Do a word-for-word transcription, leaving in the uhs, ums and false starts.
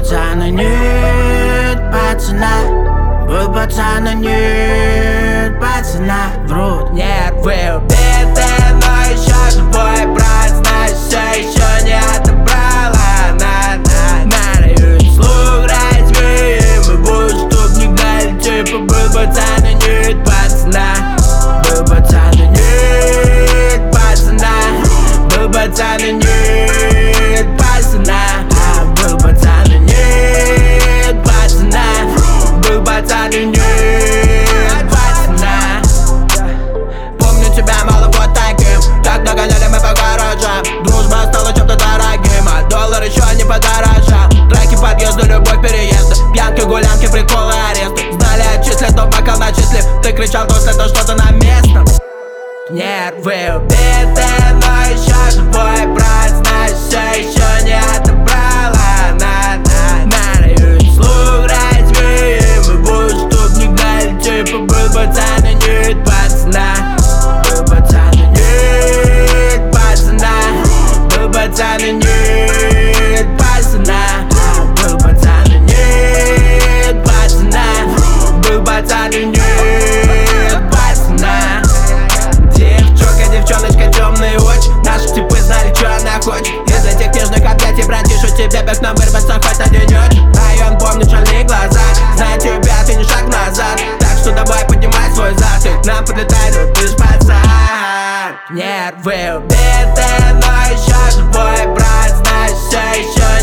пацан и нет пацана. Был пацан и нет пацана. Врут. Нервы убиты, но еще живой брат. Значит, все еще не отобрала. На-на-на. Рают слух, разве мы будем, чтоб не гнали. Типа был пацан и нет пацана. Был пацан и нет пацана. Был пацан и нет пацана. Был пацан и нет пацана. Был пацан и нет пацана. Помню тебя мало вот таким, как догоняли мы по гаражам. Дружба стала чем-то дорогим, а доллар еще не подорожал. Драки, подъезды, любовь, переезды, пьянки, гулянки, приколы, аресты. Знали, отчислят, но бокал начислив. Ты кричал, то это что-то на местном. Нервы убиты, но еще живой брат. Значит, все еще не отобрала. На-на-на. Рают слух, разве мы будем, чтоб не гнали. Типа был пацан и нет пацана. Был пацан и нет пацана. Был пацан и нет пацана. Был пацан и нет пацана. Был пацан и нет пацана. Девчонка, девчоночка, темные очи. Наши типы знали, что она хочет. Из этих нежных объятий, братишу, тебе бег нам вырваться хоть на денечек. Район помнит черные глаза. Знаю тебя, ты не шаг назад. Так что давай поднимай свой зад. Ты к нам подлетай, ну ты ж пацан. Нервы убиты, но еще живой брат. Значит, все еще